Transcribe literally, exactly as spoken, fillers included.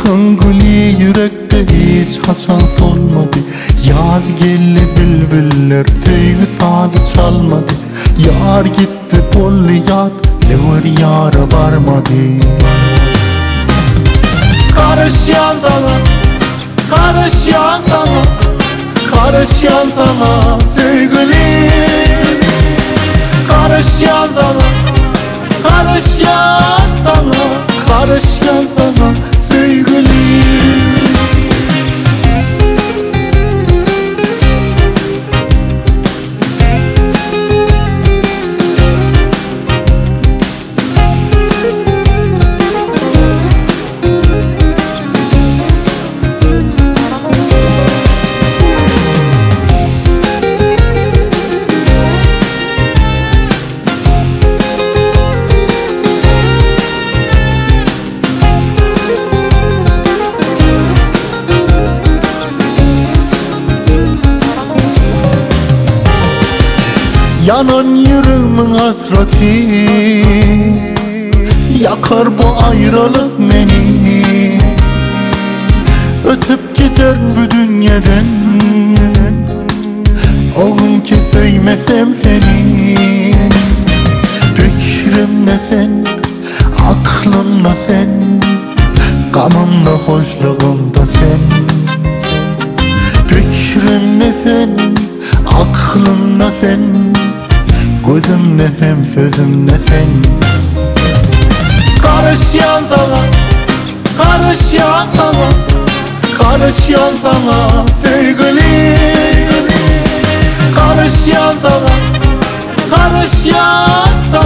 Hınguli yürekte hiç haçan solmadı. Yaz geldi bülbüller söygü sazı çalmadı. Yar gitti bollu yad devir yara varmadı. Karışyan sana, karışyan sana, karışyan sana sevgilim. Karışyan sana, karışyan sana, karışyan sana sevgilim. Yanan yüreğimin hasreti yakar bu ayrılık beni. Ötüp gider bu dünyadan o gün ki sevmesem seni. Fikrimde sen, aklımda sen, gamımda hoşluğumda sen. Fikrimde sen, aklımda sen, gözümde hem sözümde sen. Karışyan sana, karışyan sana, karışyan sana sevgilim. Karışyan sana, karışyan sana.